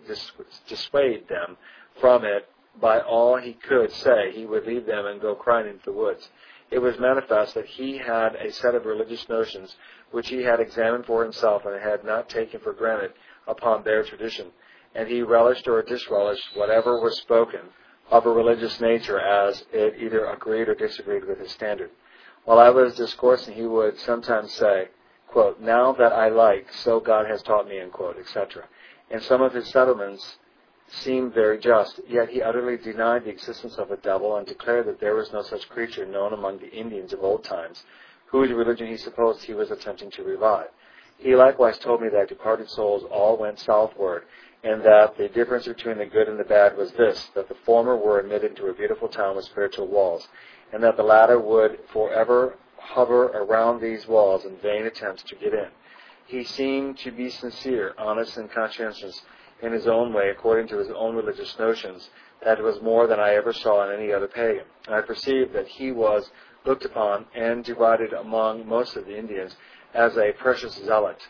dissuade them from it by all he could say, he would leave them and go crying into the woods. It was manifest that he had a set of religious notions which he had examined for himself and had not taken for granted upon their tradition, and he relished or disrelished whatever was spoken of a religious nature, as it either agreed or disagreed with his standard. While I was discoursing, he would sometimes say, quote, now that I like, so God has taught me, unquote, etc. And some of his settlements seemed very just, yet he utterly denied the existence of a devil and declared that there was no such creature known among the Indians of old times, whose religion he supposed he was attempting to revive. He likewise told me that departed souls all went southward, and that the difference between the good and the bad was this, that the former were admitted to a beautiful town with spiritual walls, and that the latter would forever hover around these walls in vain attempts to get in. He seemed to be sincere, honest, and conscientious in his own way, according to his own religious notions. That was more than I ever saw in any other pagan. And I perceived that he was looked upon and derided among most of the Indians as a precious zealot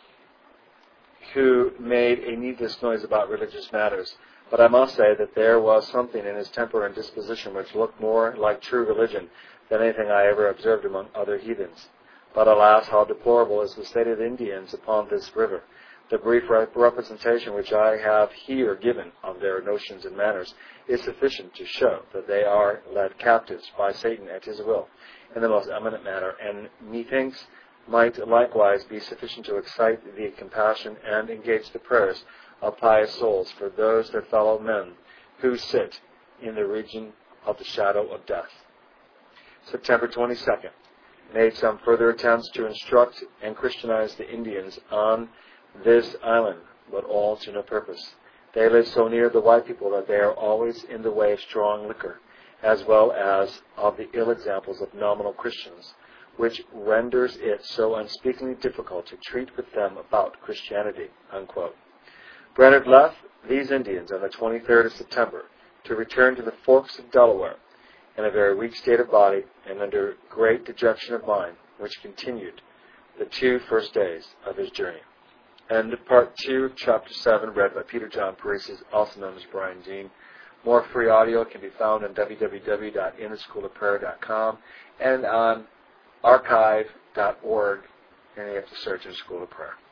who made a needless noise about religious matters. But I must say that there was something in his temper and disposition which looked more like true religion than anything I ever observed among other heathens. But alas, how deplorable is the state of the Indians upon this river! The brief representation which I have here given of their notions and manners is sufficient to show that they are led captives by Satan at his will in the most eminent manner, and methinks might likewise be sufficient to excite the compassion and engage the prayers of pious souls for those their fellow men who sit in the region of the shadow of death. September 22nd. Made some further attempts to instruct and Christianize the Indians on this island, but all to no purpose. They live so near the white people that they are always in the way of strong liquor, as well as of the ill examples of nominal Christians, which renders it so unspeakably difficult to treat with them about Christianity." Unquote. Brainerd left these Indians on the 23rd of September to return to the Forks of Delaware in a very weak state of body and under great dejection of mind, which continued the 2 first days of his journey. And part 2 of chapter 7, read by Peter John Paresis, also known as Brian Dean. More free audio can be found on www.intheschoolofprayer.com and on archive.org, and you have to search in School of Prayer.